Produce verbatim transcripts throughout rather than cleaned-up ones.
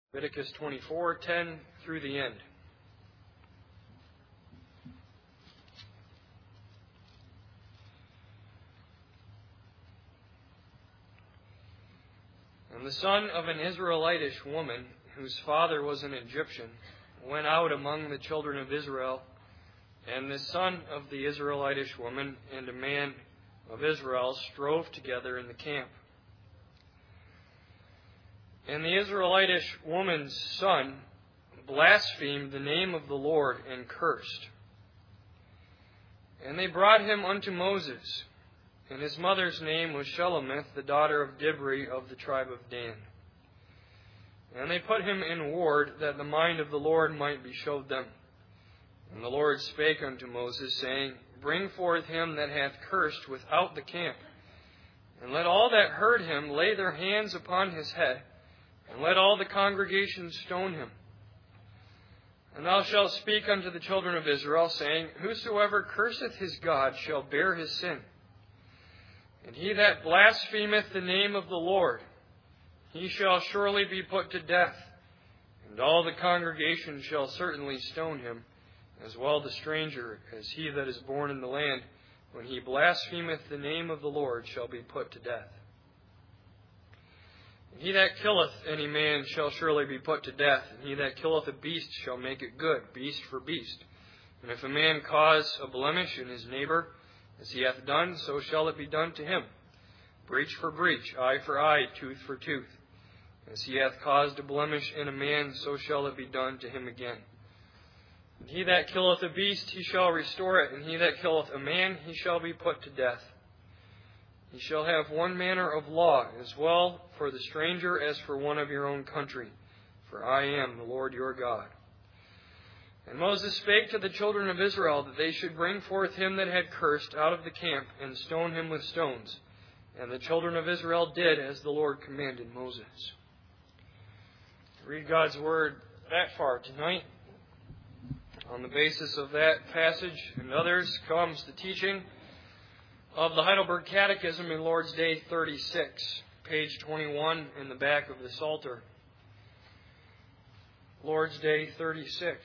Leviticus twenty-four, ten through the end. And the son of an Israelitish woman, whose father was an Egyptian, went out among the children of Israel, and the son of the Israelitish woman and a man of Israel strove together in the camp. And the Israelitish woman's son blasphemed the name of the Lord and cursed. And they brought him unto Moses, and his mother's name was Shelomith, the daughter of Dibri of the tribe of Dan. And they put him in ward, that the mind of the Lord might be showed them. And the Lord spake unto Moses, saying, Bring forth him that hath cursed without the camp, and let all that heard him lay their hands upon his head, and let all the congregation stone him. And thou shalt speak unto the children of Israel, saying, Whosoever curseth his God shall bear his sin. And he that blasphemeth the name of the Lord, he shall surely be put to death. And all the congregation shall certainly stone him, as well the stranger as he that is born in the land, when he blasphemeth the name of the Lord shall be put to death. And he that killeth any man shall surely be put to death, and he that killeth a beast shall make it good, beast for beast. And if a man cause a blemish in his neighbor, as he hath done, so shall it be done to him. Breach for breach, eye for eye, tooth for tooth. As he hath caused a blemish in a man, so shall it be done to him again. And he that killeth a beast, he shall restore it, and he that killeth a man, he shall be put to death. He shall have one manner of law, as well for the stranger as for one of your own country. For I am the Lord your God. And Moses spake to the children of Israel that they should bring forth him that had cursed out of the camp, and stone him with stones. And the children of Israel did as the Lord commanded Moses. Read God's Word that far tonight. On the basis of that passage and others comes the teaching of the Heidelberg Catechism in Lord's Day thirty-six, page twenty-one in the back of the Psalter. Lord's Day thirty-six.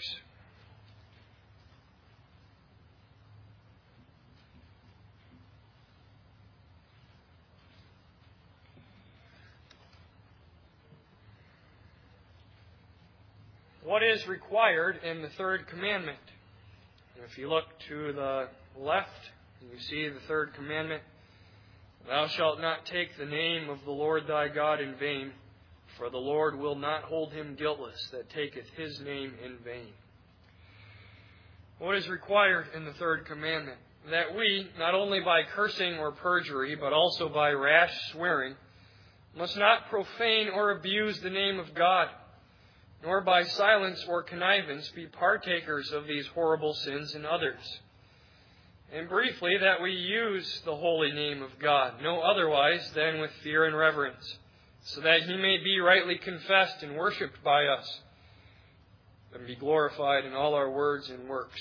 What is required in the third commandment? If you look to the left, you see the third commandment. Thou shalt not take the name of the Lord thy God in vain, for the Lord will not hold him guiltless that taketh his name in vain. What is required in the third commandment? That we, not only by cursing or perjury, but also by rash swearing, must not profane or abuse the name of God, nor by silence or connivance be partakers of these horrible sins in others. And briefly, that we use the holy name of God, no otherwise than with fear and reverence, so that he may be rightly confessed and worshipped by us, and be glorified in all our words and works.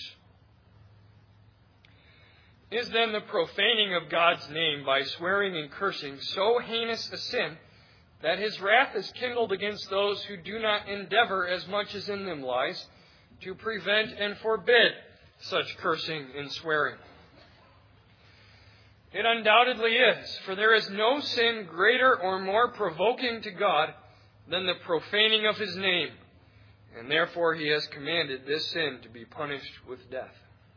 Is then the profaning of God's name by swearing and cursing so heinous a sin that his wrath is kindled against those who do not endeavor, as much as in them lies, to prevent and forbid such cursing and swearing? It undoubtedly is, for there is no sin greater or more provoking to God than the profaning of his name, and therefore he has commanded this sin to be punished with death.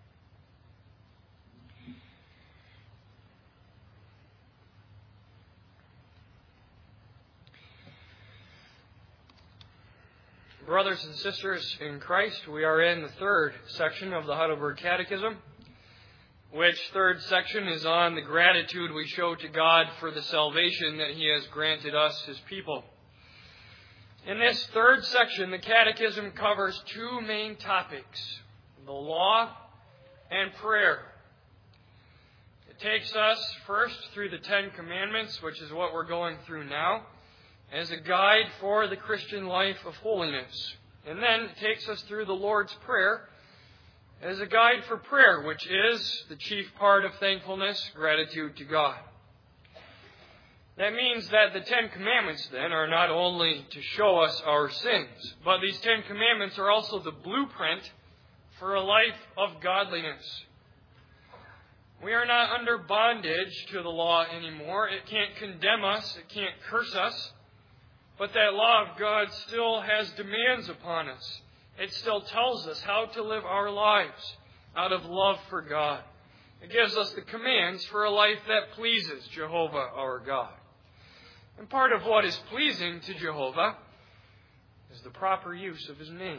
Brothers and sisters in Christ, we are in the third section of the Heidelberg Catechism, which third section is on the gratitude we show to God for the salvation that he has granted us, his people. In this third section, the Catechism covers two main topics, the law and prayer. It takes us first through the Ten Commandments, which is what we're going through now, as a guide for the Christian life of holiness. And then it takes us through the Lord's Prayer as a guide for prayer, which is the chief part of thankfulness, gratitude to God. That means that the Ten Commandments, then, are not only to show us our sins, but these Ten Commandments are also the blueprint for a life of godliness. We are not under bondage to the law anymore. It can't condemn us. It can't curse us. But that law of God still has demands upon us. It still tells us how to live our lives out of love for God. It gives us the commands for a life that pleases Jehovah our God. And part of what is pleasing to Jehovah is the proper use of His name.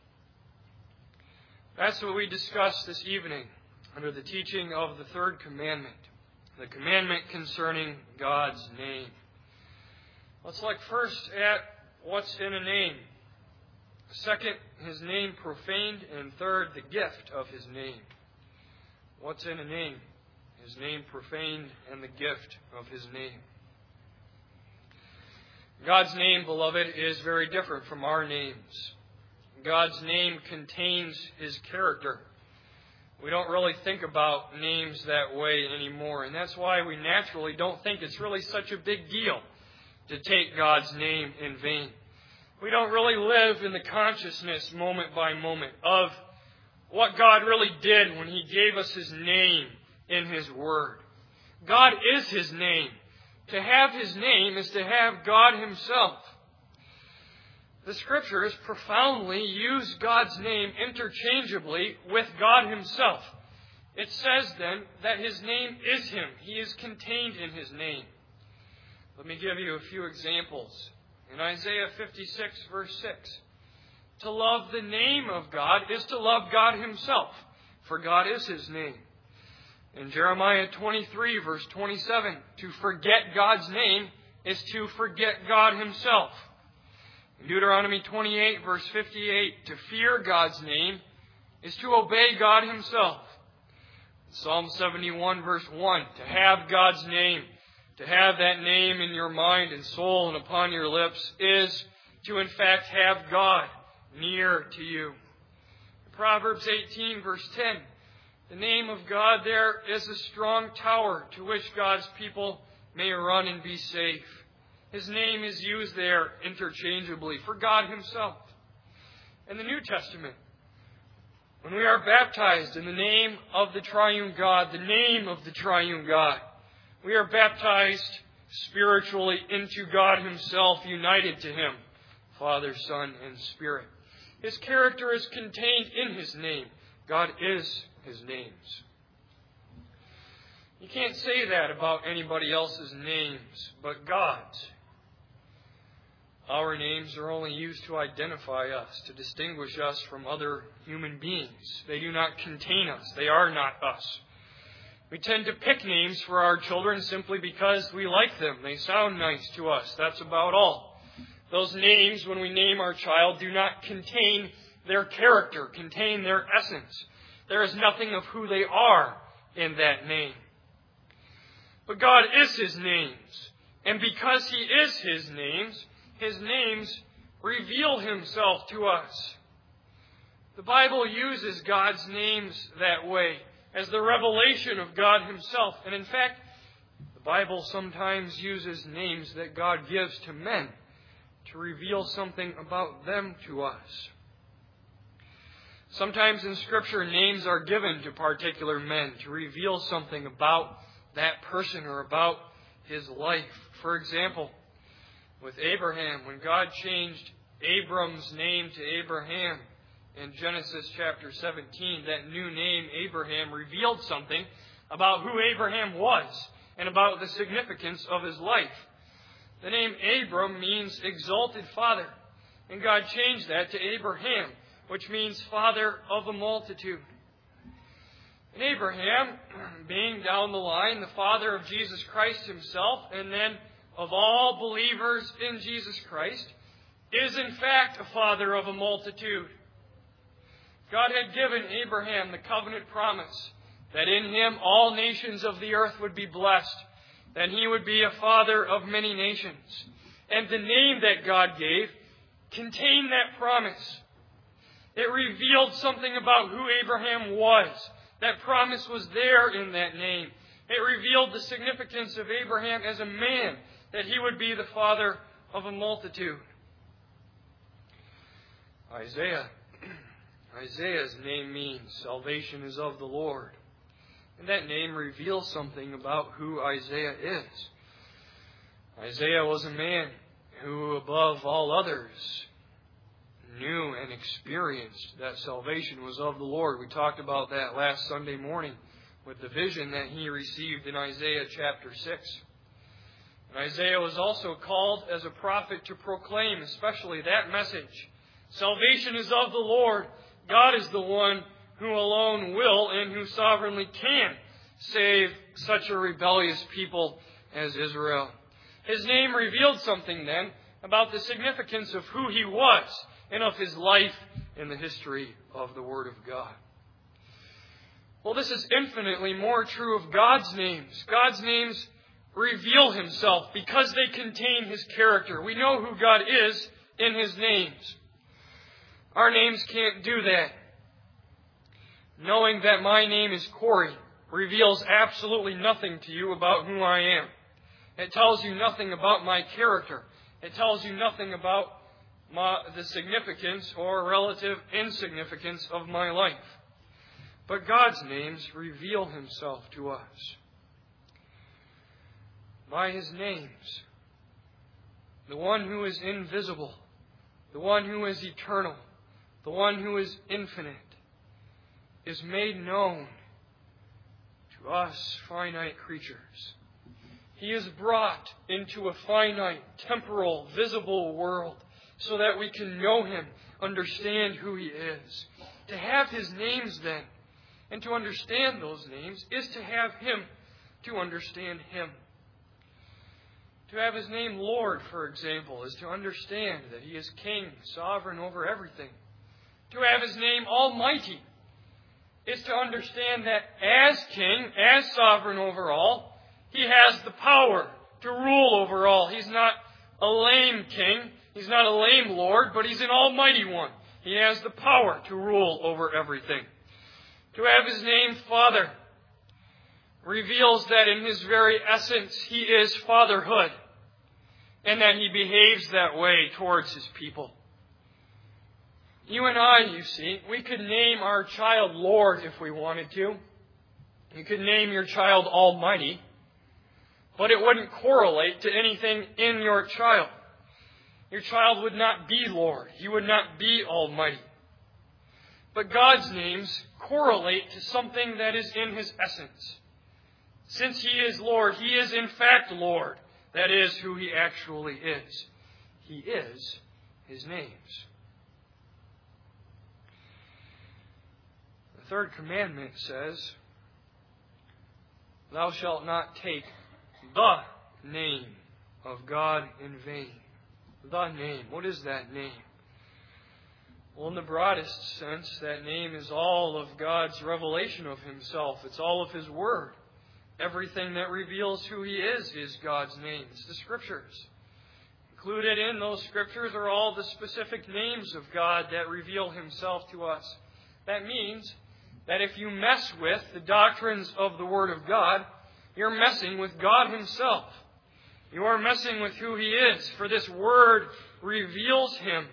That's what we discussed this evening under the teaching of the third commandment, the commandment concerning God's name. Let's look first at what's in a name. Second, His name profaned, and third, the gift of His name. What's in a name? His name profaned and the gift of His name. God's name, beloved, is very different from our names. God's name contains His character. We don't really think about names that way anymore, and that's why we naturally don't think it's really such a big deal to take God's name in vain. We don't really live in the consciousness moment by moment of what God really did when He gave us His name in His Word. God is His name. To have His name is to have God Himself. The Scriptures profoundly use God's name interchangeably with God Himself. It says then that His name is Him. He is contained in His name. Let me give you a few examples. In Isaiah fifty-six, verse six, to love the name of God is to love God Himself, for God is His name. In Jeremiah twenty-three, verse twenty-seven, to forget God's name is to forget God Himself. In Deuteronomy twenty-eight, verse fifty-eight, to fear God's name is to obey God Himself. Psalm seventy-one, verse one, to have God's name, to have that name in your mind and soul and upon your lips is to in fact have God near to you. Proverbs eighteen, verse ten, the name of God there is a strong tower to which God's people may run and be safe. His name is used there interchangeably for God Himself. In the New Testament, when we are baptized in the name of the triune God, the name of the triune God, we are baptized spiritually into God Himself, united to Him, Father, Son, and Spirit. His character is contained in His name. God is His names. You can't say that about anybody else's names but God's. Our names are only used to identify us, to distinguish us from other human beings. They do not contain us. They are not us. We tend to pick names for our children simply because we like them. They sound nice to us. That's about all. Those names, when we name our child, do not contain their character, contain their essence. There is nothing of who they are in that name. But God is His names. And because He is His names, His names reveal Himself to us. The Bible uses God's names that way, as the revelation of God Himself. And in fact, the Bible sometimes uses names that God gives to men to reveal something about them to us. Sometimes in Scripture, names are given to particular men to reveal something about that person or about his life. For example, with Abraham, when God changed Abram's name to Abraham in Genesis chapter seventeen, that new name, Abraham, revealed something about who Abraham was and about the significance of his life. The name Abram means exalted father, and God changed that to Abraham, which means father of a multitude. And Abraham, being down the line the father of Jesus Christ Himself, and then of all believers in Jesus Christ, is in fact a father of a multitude. God had given Abraham the covenant promise that in him all nations of the earth would be blessed, that he would be a father of many nations. And the name that God gave contained that promise. It revealed something about who Abraham was. That promise was there in that name. It revealed the significance of Abraham as a man that he would be the father of a multitude. Isaiah. Isaiah's name means salvation is of the Lord. And that name reveals something about who Isaiah is. Isaiah was a man who, above all others, knew and experienced that salvation was of the Lord. We talked about that last Sunday morning with the vision that he received in Isaiah chapter six. And Isaiah was also called as a prophet to proclaim especially that message. Salvation is of the Lord. God is the one who alone will and who sovereignly can save such a rebellious people as Israel. His name revealed something then about the significance of who he was and of his life in the history of the Word of God. Well, this is infinitely more true of God's names. God's names reveal himself because they contain his character. We know who God is in his names. Our names can't do that. Knowing that my name is Corey reveals absolutely nothing to you about who I am. It tells you nothing about my character. It tells you nothing about my, the significance or relative insignificance of my life. But God's names reveal himself to us. By his names, the one who is invisible, the one who is eternal, the one who is infinite, is made known to us finite creatures. He is brought into a finite, temporal, visible world so that we can know him, understand who he is. To have his names then, and to understand those names, is to have him, to understand him. To have his name Lord, for example, is to understand that he is king, sovereign over everything. To have his name Almighty is to understand that as king, as sovereign over all, he has the power to rule over all. He's not a lame king. He's not a lame Lord, but he's an almighty one. He has the power to rule over everything. To have his name Father reveals that in his very essence he is fatherhood, and that he behaves that way towards his people. You and I, you see, we could name our child Lord if we wanted to. You could name your child Almighty, but it wouldn't correlate to anything in your child. Your child would not be Lord. He would not be Almighty. But God's names correlate to something that is in his essence. Since he is Lord, he is in fact Lord. That is who he actually is. He is his names. The third commandment says, "Thou shalt not take the name of God in vain." The name. What is that name? Well, in the broadest sense, that name is all of God's revelation of himself. It's all of his word. Everything that reveals who he is is God's name. It's the Scriptures. Included in those Scriptures are all the specific names of God that reveal himself to us. That means that if you mess with the doctrines of the Word of God, you're messing with God himself. You are messing with who he is, for this Word reveals him.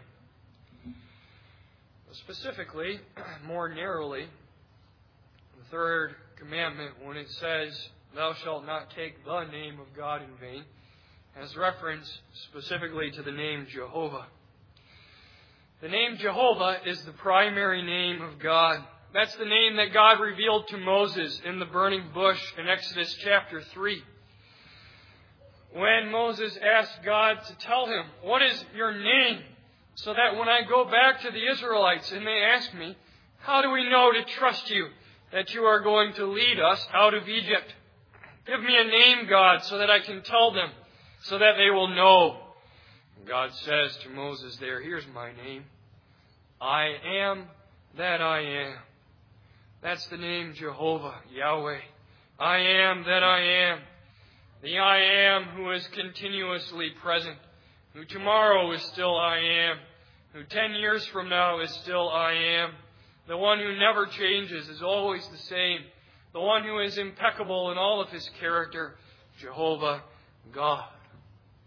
Specifically, more narrowly, the third commandment, when it says, "Thou shalt not take the name of God in vain," has reference specifically to the name Jehovah. The name Jehovah is the primary name of God. That's the name that God revealed to Moses in the burning bush in Exodus chapter three. When Moses asked God to tell him, "What is your name?" so that when I go back to the Israelites and they ask me, "How do we know to trust you, that you are going to lead us out of Egypt? Give me a name, God, so that I can tell them, so that they will know." God says to Moses there, "Here's my name. I am that I am." That's the name Jehovah, Yahweh. I am that I am. The I am who is continuously present, who tomorrow is still I am, who ten years from now is still I am. The one who never changes, is always the same. The one who is impeccable in all of his character, Jehovah God.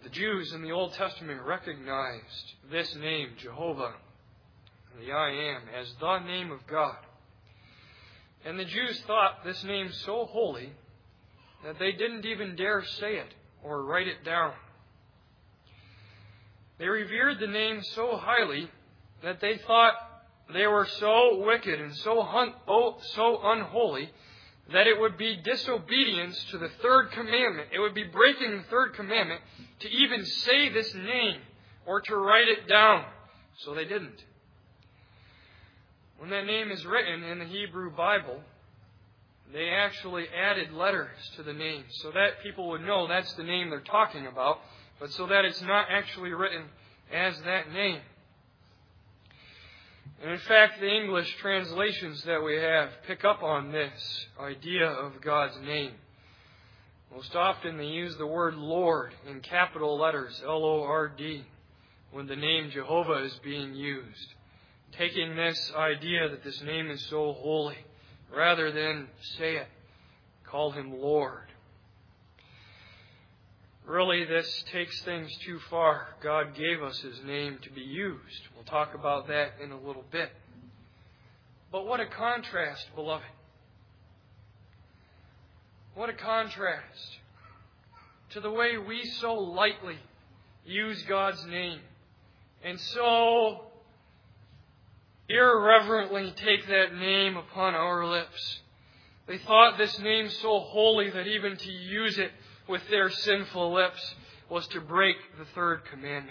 The Jews in the Old Testament recognized this name, Jehovah, the I Am, as the name of God. And the Jews thought this name so holy that they didn't even dare say it or write it down. They revered the name so highly that they thought they were so wicked and so hun- oh, so unholy that it would be disobedience to the third commandment. It would be breaking the third commandment to even say this name or to write it down. So they didn't. When that name is written in the Hebrew Bible, they actually added letters to the name so that people would know that's the name they're talking about, but so that it's not actually written as that name. And in fact, the English translations that we have pick up on this idea of God's name. Most often they use the word Lord in capital letters, L O R D, when the name Jehovah is being used, taking this idea that this name is so holy, rather than say it, call Him Lord. Really, this takes things too far. God gave us His name to be used. We'll talk about that in a little bit. But what a contrast, beloved. What a contrast to the way we so lightly use God's name and so irreverently take that name upon our lips. They thought this name so holy that even to use it with their sinful lips was to break the third commandment.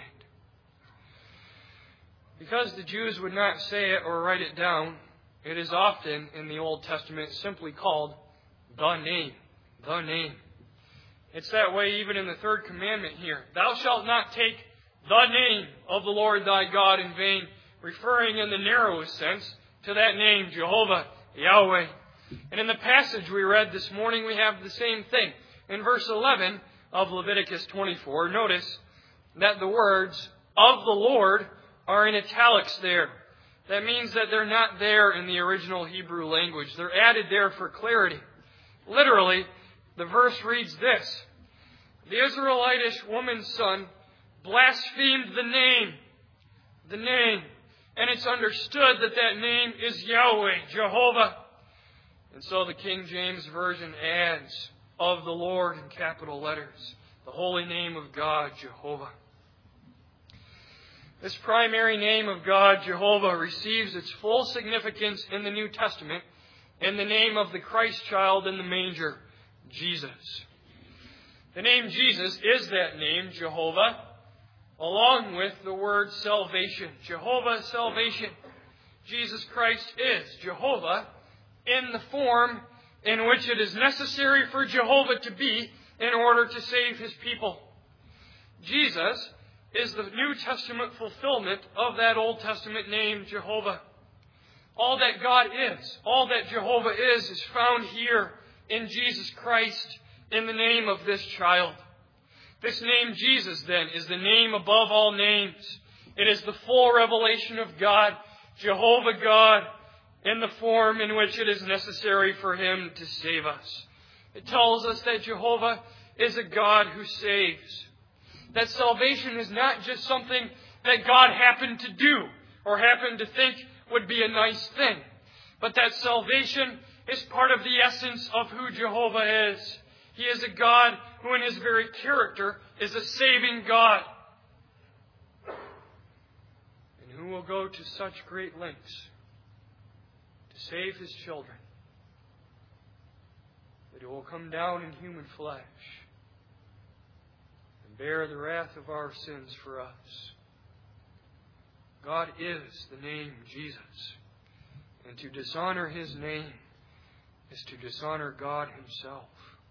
Because the Jews would not say it or write it down, it is often in the Old Testament simply called the name. The name. It's that way even in the third commandment here. Thou shalt not take the name of the Lord thy God in vain, referring in the narrowest sense to that name, Jehovah, Yahweh. And in the passage we read this morning, we have the same thing. In verse eleven of Leviticus twenty-four, notice that the words of the Lord are in italics there. That means that they're not there in the original Hebrew language. They're added there for clarity. Literally, the verse reads this: the Israelitish woman's son blasphemed the name. The name. And it's understood that that name is Yahweh, Jehovah. And so the King James Version adds of the Lord in capital letters, the holy name of God, Jehovah. This primary name of God, Jehovah, receives its full significance in the New Testament in the name of the Christ child in the manger, Jesus. The name Jesus is that name, Jehovah, along with the word salvation. Jehovah, salvation. Jesus Christ is Jehovah in the form in which it is necessary for Jehovah to be in order to save His people. Jesus is the New Testament fulfillment of that Old Testament name, Jehovah. All that God is, all that Jehovah is, is found here in Jesus Christ in the name of this child. This name, Jesus, then, is the name above all names. It is the full revelation of God, Jehovah God, in the form in which it is necessary for Him to save us. It tells us that Jehovah is a God who saves. That salvation is not just something that God happened to do or happened to think would be a nice thing, but that salvation is part of the essence of who Jehovah is. He is a God who in His very character is a saving God, and who will go to such great lengths to save His children, that He will come down in human flesh and bear the wrath of our sins for us. God is the name Jesus, and to dishonor His name is to dishonor God Himself.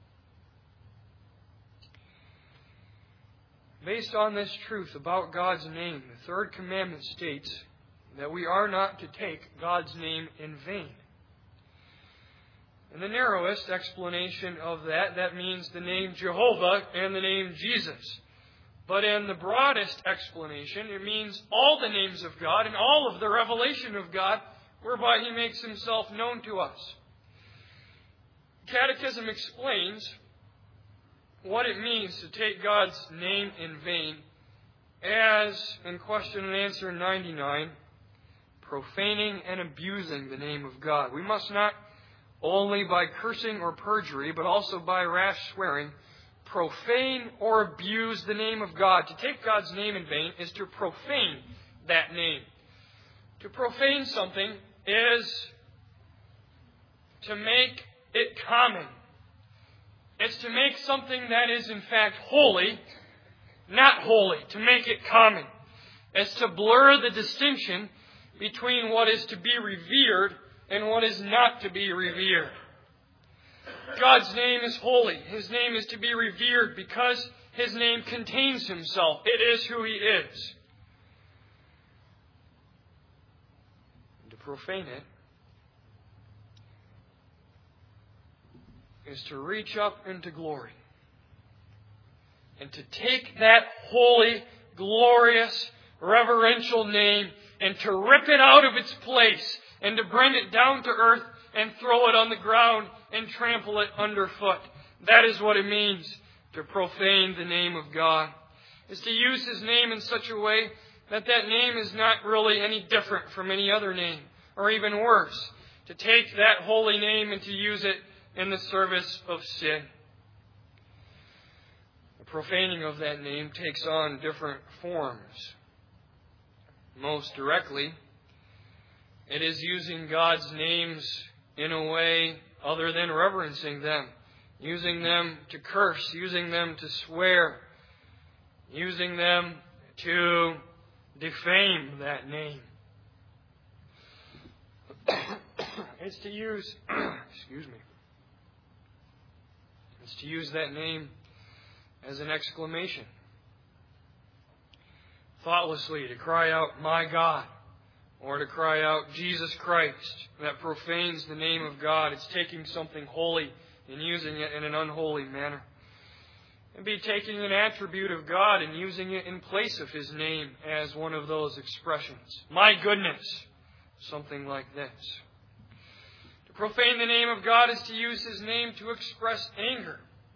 Based on this truth about God's name, the third commandment states that we are not to take God's name in vain. In the narrowest explanation of that, that means the name Jehovah and the name Jesus. But in the broadest explanation, it means all the names of God and all of the revelation of God whereby He makes Himself known to us. Catechism explains what it means to take God's name in vain as, in question and answer ninety-nine, profaning and abusing the name of God. We must not only by cursing or perjury, but also by rash swearing, profane or abuse the name of God. To take God's name in vain is to profane that name. To profane something is to make it common. It's to make something that is in fact holy, not holy, to make it common. It's to blur the distinction between what is to be revered and what is not to be revered. God's name is holy. His name is to be revered because His name contains Himself. It is who He is. And to profane it is to reach up into glory and to take that holy, glorious, reverential name and to rip it out of its place and to bring it down to earth and throw it on the ground and trample it underfoot. That is what it means to profane the name of God. It's to use His name in such a way that that name is not really any different from any other name, or even worse, to take that holy name and to use it in the service of sin. The profaning of that name takes on different forms. Most directly, it is using God's names in a way other than reverencing them, using them to curse, using them to swear, using them to defame that name. It's to use, excuse me, it's to use that name as an exclamation. Thoughtlessly to cry out, "My God," or to cry out, "Jesus Christ," that profanes the name of God. It's taking something holy and using it in an unholy manner. It'd be taking an attribute of God and using it in place of His name as one of those expressions. My goodness, something like this. To profane the name of God is to use His name to express anger.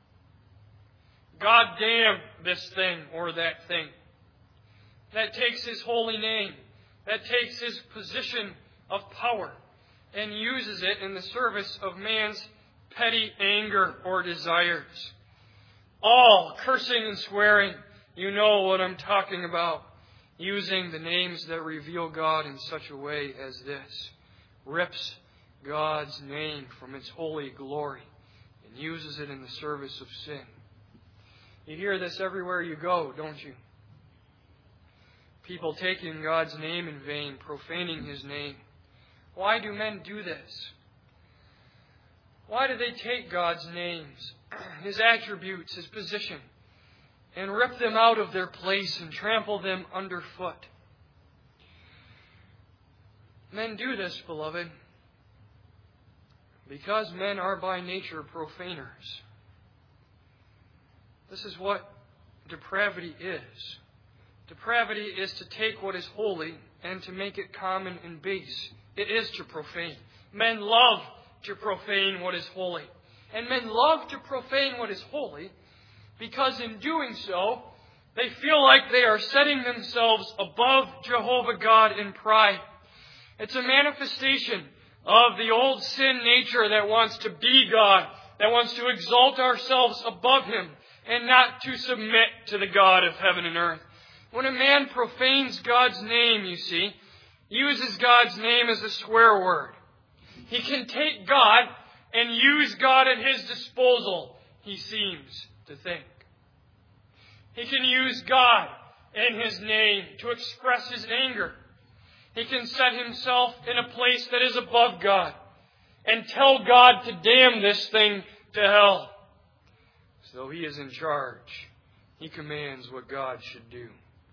God damn this thing or that thing. That takes His holy name. That takes His position of power and uses it in the service of man's petty anger or desires. All cursing and swearing, you know what I'm talking about. Using the names that reveal God in such a way as this. Rips God's name from its holy glory and uses it in the service of sin. You hear this everywhere you go, don't you? People taking God's name in vain, profaning His name. Why do men do this? Why do they take God's names, His attributes, His position, and rip them out of their place and trample them underfoot? Men do this, beloved, because men are by nature profaners. This is what depravity is. Depravity is to take what is holy and to make it common and base. It is to profane. Men love to profane what is holy. And men love to profane what is holy because in doing so, they feel like they are setting themselves above Jehovah God in pride. It's a manifestation of the old sin nature that wants to be God, that wants to exalt ourselves above Him and not to submit to the God of heaven and earth. When a man profanes God's name, you see, uses God's name as a swear word, he can take God and use God at his disposal, he seems to think. He can use God and His name to express his anger. He can set himself in a place that is above God and tell God to damn this thing to hell. So he is in charge. He commands what God should do.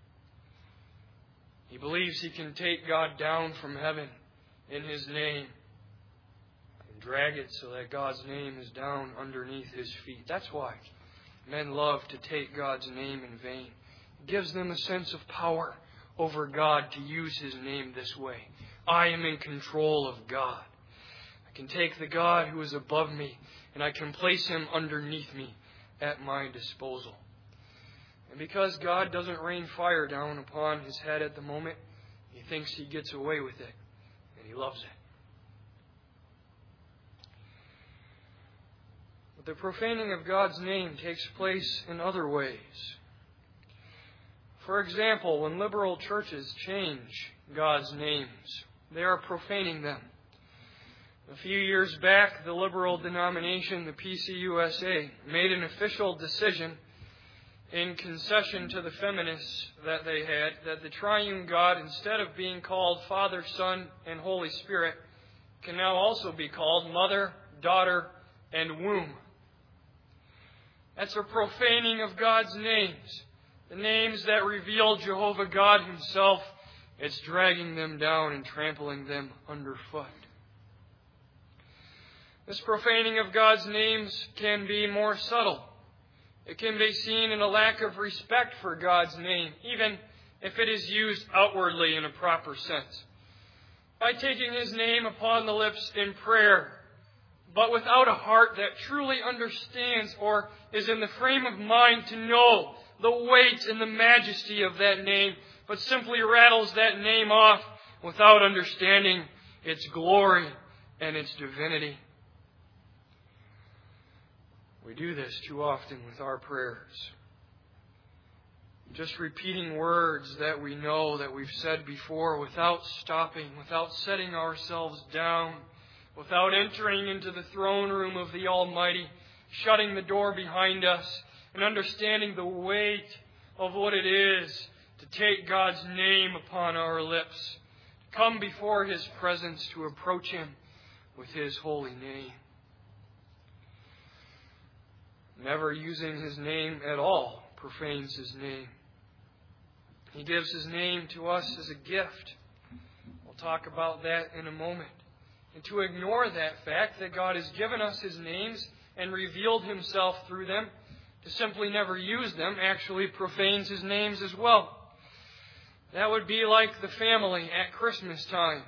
He believes he can take God down from heaven in His name and drag it so that God's name is down underneath his feet. That's why men love to take God's name in vain. It gives them a sense of power over God to use His name this way. I am in control of God. I can take the God who is above me and I can place Him underneath me at my disposal. And because God doesn't rain fire down upon his head at the moment, he thinks he gets away with it, and he loves it. But the profaning of God's name takes place in other ways. For example, when liberal churches change God's names, they are profaning them. A few years back, the liberal denomination, the P C U S A, made an official decision in concession to the feminists that they had, that the triune God, instead of being called Father, Son, and Holy Spirit, can now also be called Mother, Daughter, and Womb. That's a profaning of God's names. The names that reveal Jehovah God himself, it's dragging them down and trampling them underfoot. This profaning of God's names can be more subtle. It can be seen in a lack of respect for God's name, even if it is used outwardly in a proper sense. By taking his name upon the lips in prayer, but without a heart that truly understands or is in the frame of mind to know the weight and the majesty of that name, but simply rattles that name off without understanding its glory and its divinity. We do this too often with our prayers. Just repeating words that we know that we've said before without stopping, without setting ourselves down, without entering into the throne room of the Almighty, shutting the door behind us, and understanding the weight of what it is to take God's name upon our lips, to come before his presence, to approach him with his holy name. Never using his name at all profanes his name. He gives his name to us as a gift. We'll talk about that in a moment. And to ignore that fact that God has given us his names and revealed himself through them, to simply never use them, actually profanes his names as well. That would be like the family at Christmas time.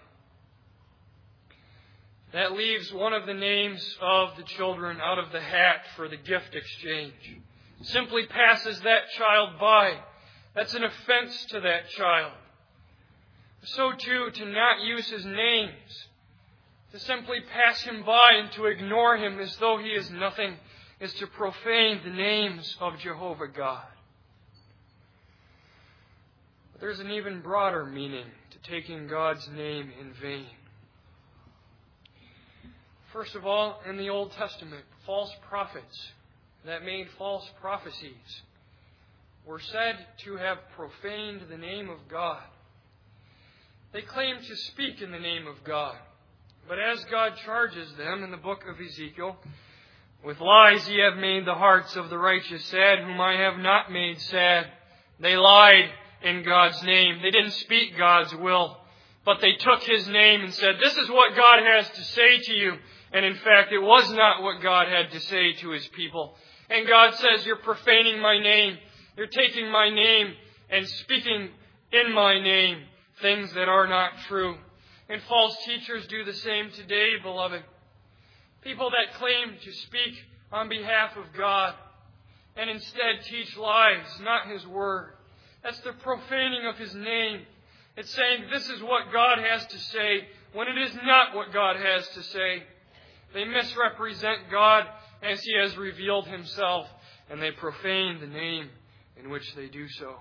That leaves one of the names of the children out of the hat for the gift exchange. Simply passes that child by. That's an offense to that child. So too, to not use his names, to simply pass him by and to ignore him as though he is nothing, is to profane the names of Jehovah God. But there's an even broader meaning to taking God's name in vain. First of all, in the Old Testament, false prophets that made false prophecies were said to have profaned the name of God. They claimed to speak in the name of God. But as God charges them in the book of Ezekiel, with lies ye have made the hearts of the righteous sad, whom I have not made sad. They lied in God's name. They didn't speak God's will, but they took his name and said, this is what God has to say to you. And in fact, it was not what God had to say to his people. And God says, you're profaning my name. You're taking my name and speaking in my name things that are not true. And false teachers do the same today, beloved. People that claim to speak on behalf of God and instead teach lies, not his word. That's the profaning of his name. It's saying this is what God has to say when it is not what God has to say. They misrepresent God as he has revealed himself, and they profane the name in which they do so.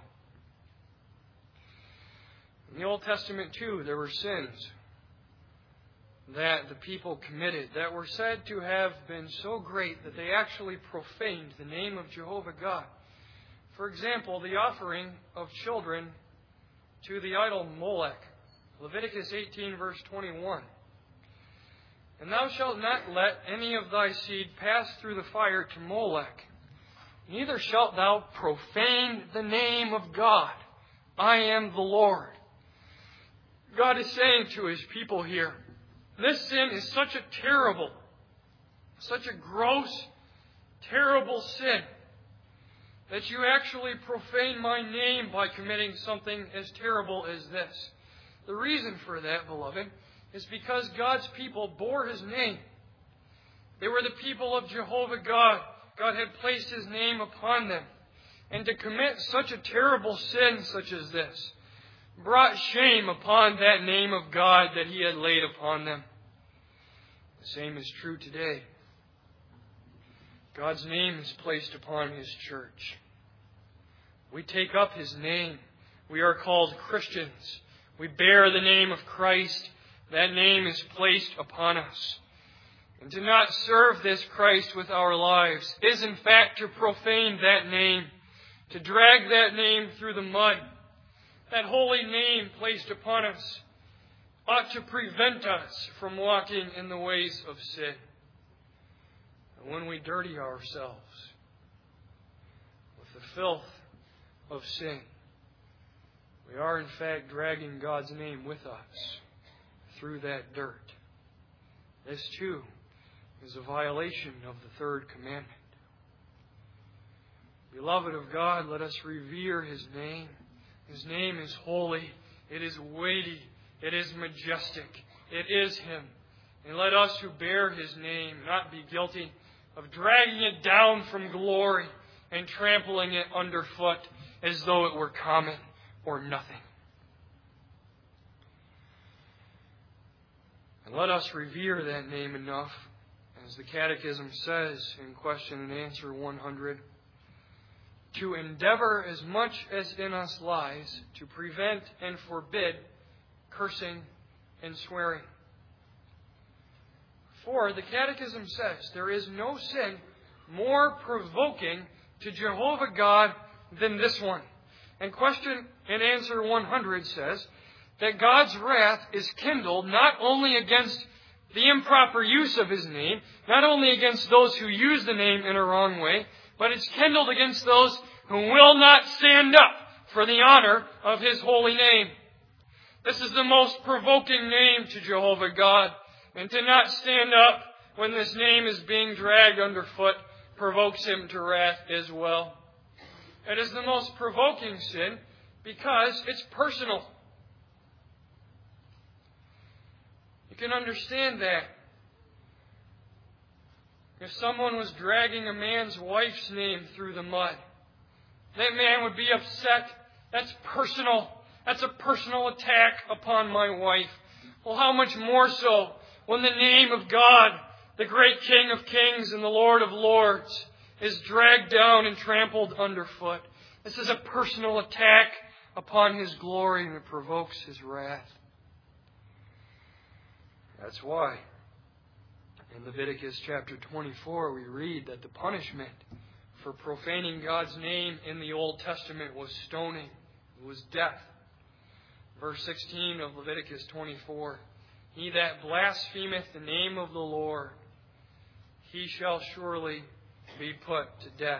In the Old Testament, too, there were sins that the people committed that were said to have been so great that they actually profaned the name of Jehovah God. For example, the offering of children to the idol Molech. Leviticus eighteen, verse twenty-one. And thou shalt not let any of thy seed pass through the fire to Molech, neither shalt thou profane the name of God. I am the Lord. God is saying to his people here, this sin is such a terrible, such a gross, terrible sin that you actually profane my name by committing something as terrible as this. The reason for that, beloved, is because God's people bore his name. They were the people of Jehovah God, God had placed His name upon them. And to commit such a terrible sin such as this brought shame upon that name of God that He had laid upon them. The same is true today. God's name is placed upon His church. We take up His name. We are called Christians. We bear the name of Christ. That name is placed upon us. And to not serve this Christ with our lives is in fact to profane that name, to drag that name through the mud. That holy name placed upon us ought to prevent us from walking in the ways of sin. And when we dirty ourselves with the filth of sin, we are in fact dragging God's name with us through that dirt. This too is a violation of the third commandment. Beloved of God, let us revere His name. His name is holy. It is weighty. It is majestic. It is Him. And let us who bear His name not be guilty of dragging it down from glory and trampling it underfoot as though it were common or nothing. And let us revere that name enough, as the Catechism says in question and answer one hundred, to endeavor as much as in us lies to prevent and forbid cursing and swearing. For the Catechism says there is no sin more provoking to Jehovah God than this one. And question and answer one hundred says that God's wrath is kindled not only against the improper use of His name, not only against those who use the name in a wrong way, but it's kindled against those who will not stand up for the honor of His holy name. This is the most provoking name to Jehovah God. And to not stand up when this name is being dragged underfoot provokes Him to wrath as well. It is the most provoking sin because it's personal. You can understand that. If someone was dragging a man's wife's name through the mud, that man would be upset. That's personal. That's a personal attack upon my wife. Well, how much more so when the name of God, the great King of Kings and the Lord of Lords, is dragged down and trampled underfoot. This is a personal attack upon His glory, and it provokes His wrath. That's why in Leviticus chapter twenty-four we read that the punishment for profaning God's name in the Old Testament was stoning. It was death. Verse sixteen of Leviticus twenty-four, he that blasphemeth the name of the Lord, he shall surely be put to death.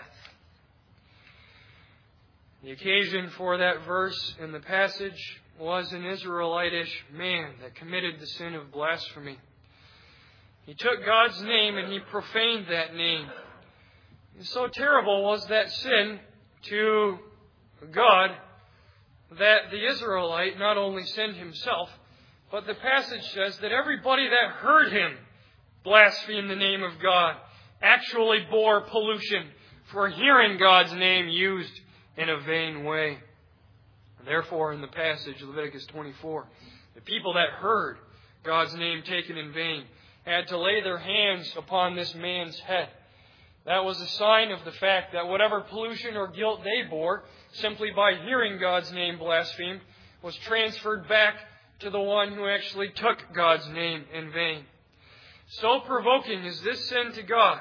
The occasion for that verse in the passage was an Israelitish man that committed the sin of blasphemy. He took God's name and he profaned that name. And so terrible was that sin to God that the Israelite not only sinned himself, but the passage says that everybody that heard him blaspheme the name of God actually bore pollution for hearing God's name used in a vain way. Therefore, in the passage, Leviticus twenty-four, the people that heard God's name taken in vain had to lay their hands upon this man's head. That was a sign of the fact that whatever pollution or guilt they bore, simply by hearing God's name blasphemed, was transferred back to the one who actually took God's name in vain. So provoking is this sin to God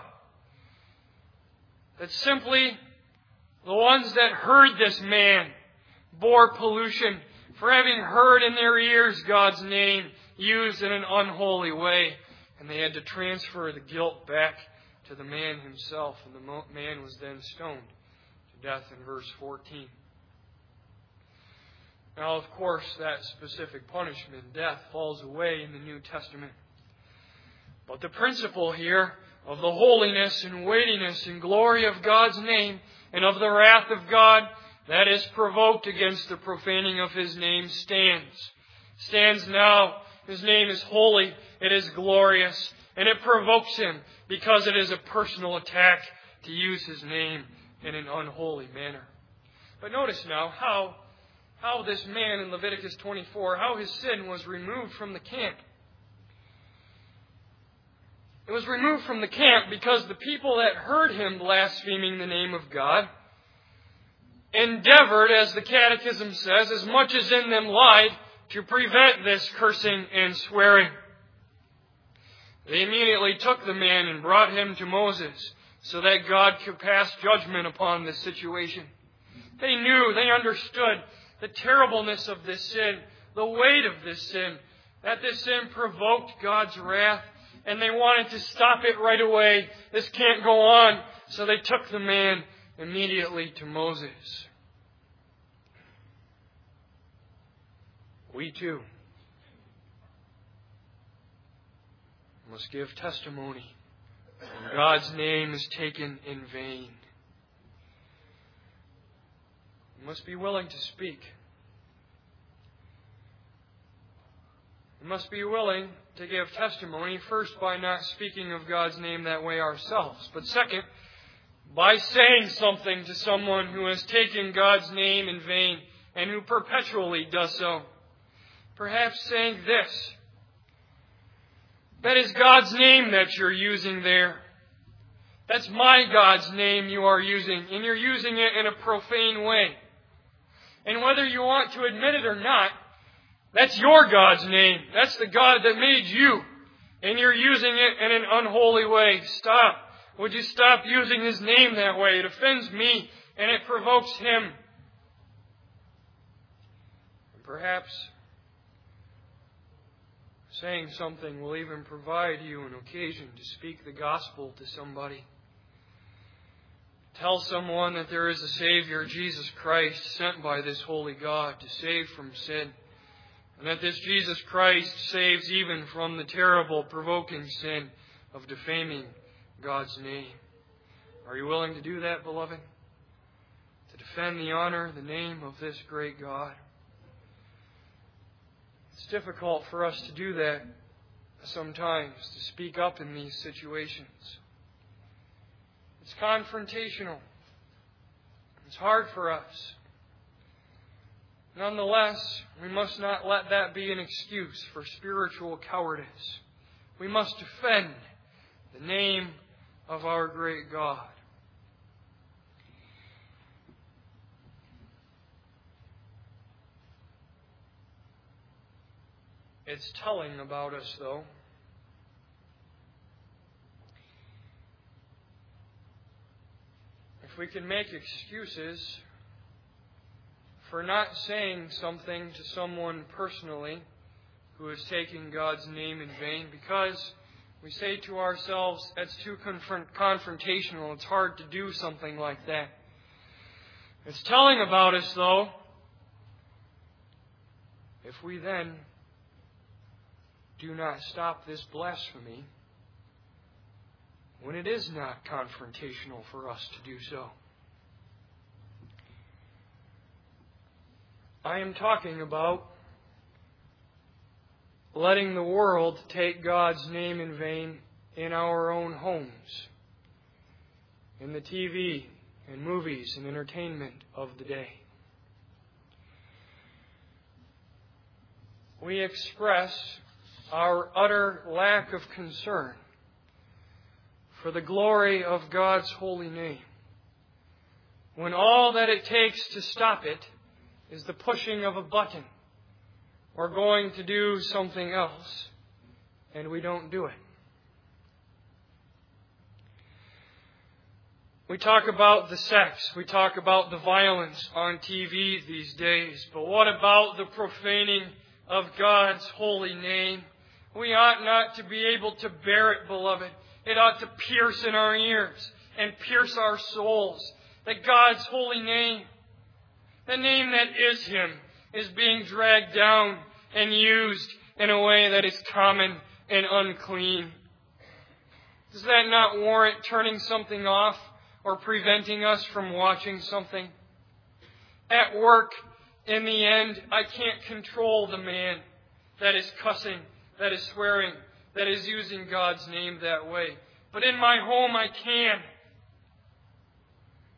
that simply the ones that heard this man bore pollution for having heard in their ears God's name used in an unholy way. And they had to transfer the guilt back to the man himself. And the man was then stoned to death in verse fourteen. Now, of course, that specific punishment, death, falls away in the New Testament. But the principle here of the holiness and weightiness and glory of God's name and of the wrath of God that is provoked against the profaning of His name stands. Stands now. His name is holy. It is glorious. And it provokes Him because it is a personal attack to use His name in an unholy manner. But notice now how, how this man in Leviticus twenty-four, how his sin was removed from the camp. It was removed from the camp because the people that heard him blaspheming the name of God endeavored, as the Catechism says, as much as in them lied, to prevent this cursing and swearing. They immediately took the man and brought him to Moses so that God could pass judgment upon this situation. They knew, they understood the terribleness of this sin, the weight of this sin, that this sin provoked God's wrath, and they wanted to stop it right away. This can't go on. So they took the man immediately to Moses. We too must give testimony when God's name is taken in vain. We must be willing to speak. We must be willing to give testimony, first by not speaking of God's name that way ourselves, but second, by saying something to someone who has taken God's name in vain and who perpetually does so. Perhaps saying this: that is God's name that you're using there. That's my God's name you are using, and you're using it in a profane way. And whether you want to admit it or not, that's your God's name. That's the God that made you. And you're using it in an unholy way. Stop. Would you stop using His name that way? It offends me and it provokes Him. And perhaps saying something will even provide you an occasion to speak the gospel to somebody. Tell someone that there is a Savior, Jesus Christ, sent by this holy God to save from sin. And that this Jesus Christ saves even from the terrible, provoking sin of defaming God's name. Are you willing to do that, beloved? To defend the honor, the name of this great God? It's difficult for us to do that sometimes, to speak up in these situations. It's confrontational. It's hard for us. Nonetheless, we must not let that be an excuse for spiritual cowardice. We must defend the name of our great God. It's telling about us, though. If we can make excuses for not saying something to someone personally who is taking God's name in vain, because we say to ourselves, that's too confront- confrontational, it's hard to do something like that. It's telling about us, though, if we then do not stop this blasphemy when it is not confrontational for us to do so. I am talking about letting the world take God's name in vain in our own homes, in the T V and movies and entertainment of the day. We express our utter lack of concern for the glory of God's holy name, when all that it takes to stop it is the pushing of a button or going to do something else, and we don't do it. We talk about the sex, we talk about the violence on T V these days, but what about the profaning of God's holy name? We ought not to be able to bear it, beloved. It ought to pierce in our ears and pierce our souls that God's holy name, the name that is Him, is being dragged down and used in a way that is common and unclean. Does that not warrant turning something off or preventing us from watching something? At work, in the end, I can't control the man that is cussing, that is swearing, that is using God's name that way. But in my home, I can.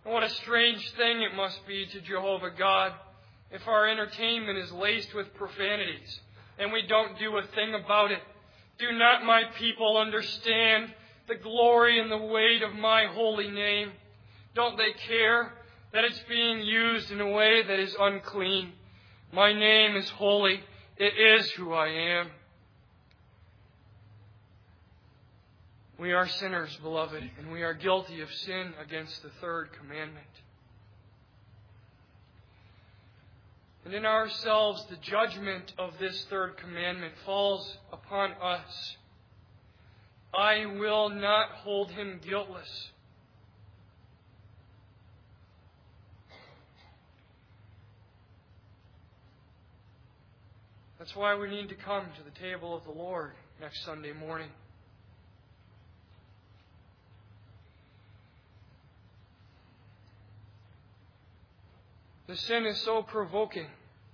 And what a strange thing it must be to Jehovah God if our entertainment is laced with profanities and we don't do a thing about it. Do not my people understand the glory and the weight of my holy name? Don't they care that it's being used in a way that is unclean? My name is holy. It is who I am. We are sinners, beloved, and we are guilty of sin against the third commandment. And in ourselves, the judgment of this third commandment falls upon us. I will not hold him guiltless. That's why we need to come to the table of the Lord next Sunday morning. The sin is so provoking.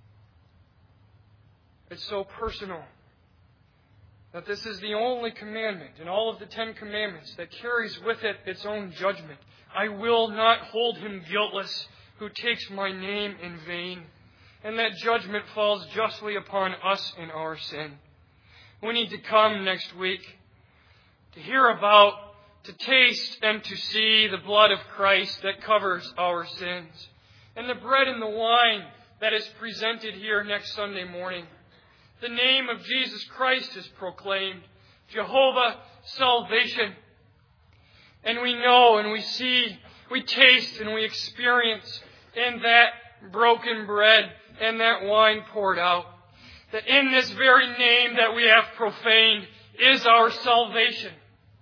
It's so personal. That this is the only commandment in all of the Ten Commandments that carries with it its own judgment. I will not hold him guiltless who takes my name in vain. And that judgment falls justly upon us in our sin. We need to come next week to hear about, to taste, and to see the blood of Christ that covers our sins. And the bread and the wine that is presented here next Sunday morning. The name of Jesus Christ is proclaimed. Jehovah salvation. And we know and we see, we taste and we experience in that broken bread and that wine poured out, that in this very name that we have profaned is our salvation.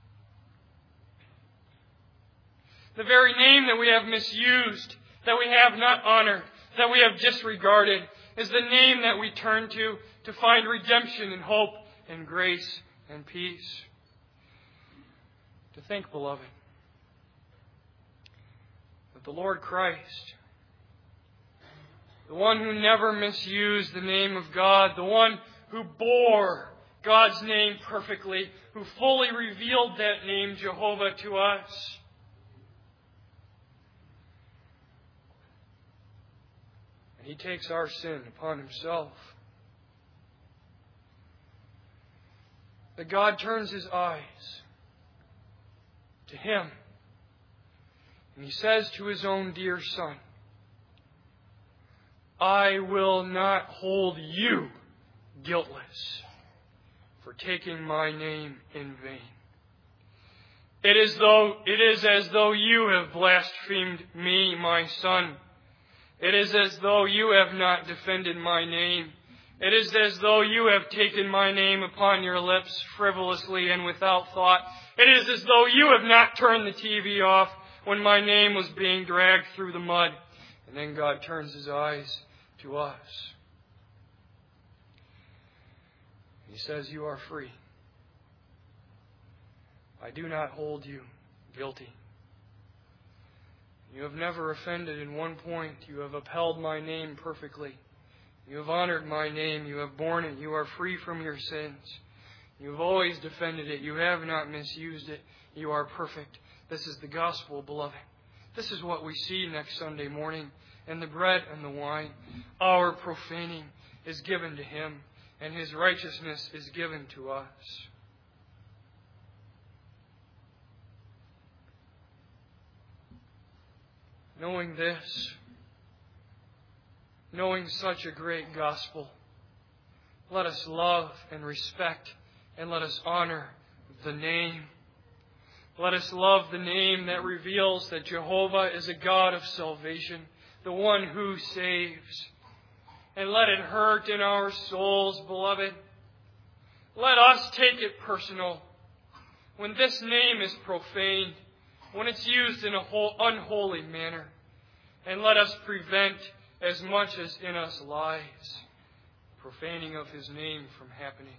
The very name that we have misused, that we have not honored, that we have disregarded, is the name that we turn to to find redemption and hope and grace and peace. To think, beloved, that the Lord Christ, the one who never misused the name of God, the one who bore God's name perfectly, who fully revealed that name, Jehovah, to us, and He takes our sin upon Himself. That God turns His eyes to Him, and He says to His own dear Son, I will not hold you guiltless for taking my name in vain. It is though it is as though you have blasphemed me, my Son. It is as though you have not defended my name. It is as though you have taken my name upon your lips frivolously and without thought. It is as though you have not turned the T V off when my name was being dragged through the mud. And then God turns His eyes to us. He says, you are free. I do not hold you guilty. You have never offended in one point. You have upheld my name perfectly. You have honored my name. You have borne it. You are free from your sins. You have always defended it. You have not misused it. You are perfect. This is the gospel, beloved. This is what we see next Sunday morning. And the bread and the wine, our profaning is given to Him, and His righteousness is given to us. Knowing this, knowing such a great gospel, let us love and respect and let us honor the name. Let us love the name that reveals that Jehovah is a God of salvation, the one who saves. And let it hurt in our souls, beloved. Let us take it personal. When this name is profaned, when it's used in an unholy manner, and let us prevent as much as in us lies profaning of His name from happening.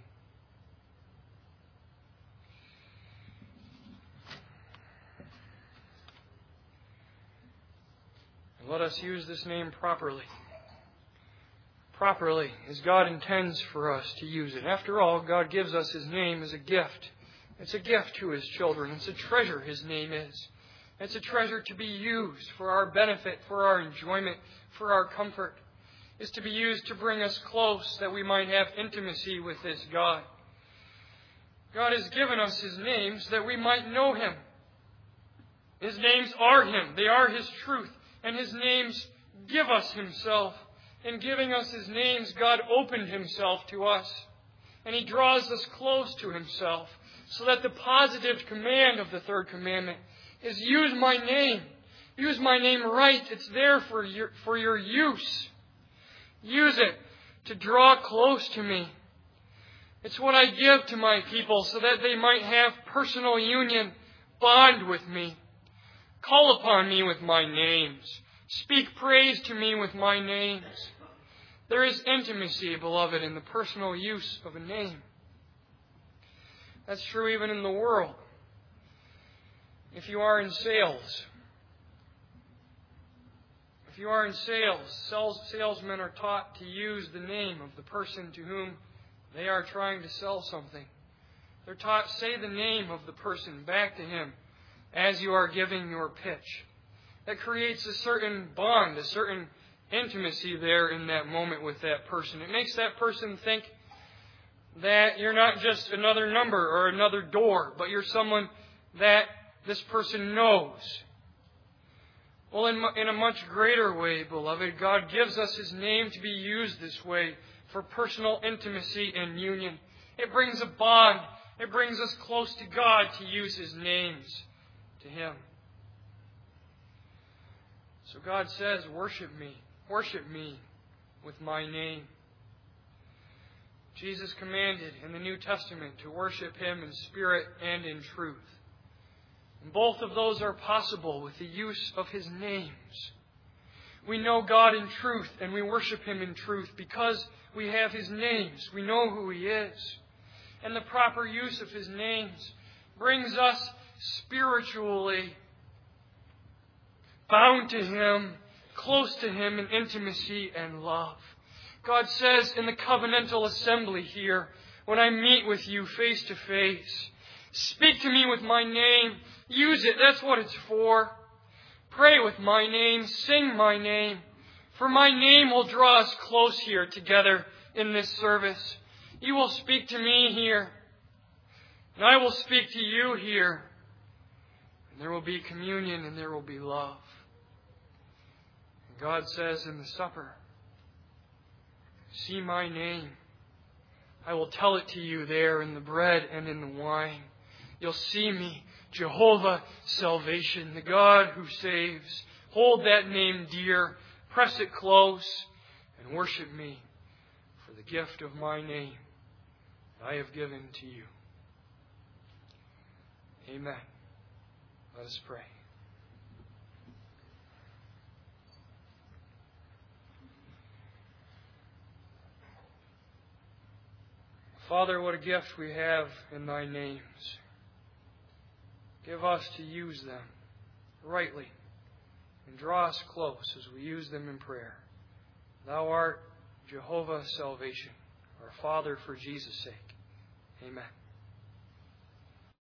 And let us use this name properly. Properly, as God intends for us to use it. After all, God gives us His name as a gift. It's a gift to His children. It's a treasure, His name is. It's a treasure to be used for our benefit, for our enjoyment, for our comfort. It's to be used to bring us close that we might have intimacy with this God. God has given us His names that we might know Him. His names are Him. They are His truth. And His names give us Himself. In giving us His names, God opened Himself to us. And He draws us close to Himself. So that the positive command of the third commandment is use my name. Use my name right. It's there for your, for your use. Use it to draw close to me. It's what I give to my people so that they might have personal union, bond with me. Call upon me with my names. Speak praise to me with my names. There is intimacy, beloved, in the personal use of a name. That's true even in the world. If you are in sales, if you are in sales, sales, salesmen are taught to use the name of the person to whom they are trying to sell something. They're taught, say the name of the person back to him as you are giving your pitch. That creates a certain bond, a certain intimacy there in that moment with that person. It makes that person think that you're not just another number or another door, but you're someone that this person knows. Well, in, in a much greater way, beloved, God gives us His name to be used this way for personal intimacy and union. It brings a bond. It brings us close to God to use His names to Him. So God says, worship me. Worship me with my name. Jesus commanded in the New Testament to worship Him in spirit and in truth. And both of those are possible with the use of His names. We know God in truth and we worship Him in truth because we have His names. We know who He is. And the proper use of His names brings us spiritually bound to Him, close to Him in intimacy and love. God says in the covenantal assembly here, when I meet with you face to face, speak to me with my name. Use it. That's what it's for. Pray with my name. Sing my name. For my name will draw us close here together in this service. You will speak to me here. And I will speak to you here. And there will be communion and there will be love. And God says in the supper, see my name. I will tell it to you there in the bread and in the wine. You'll see me, Jehovah Salvation, the God who saves. Hold that name dear, press it close, and worship me for the gift of my name that I have given to you. Amen. Let us pray. Father, what a gift we have in Thy names. Give us to use them rightly and draw us close as we use them in prayer. Thou art Jehovah Salvation, our Father, for Jesus' sake. Amen.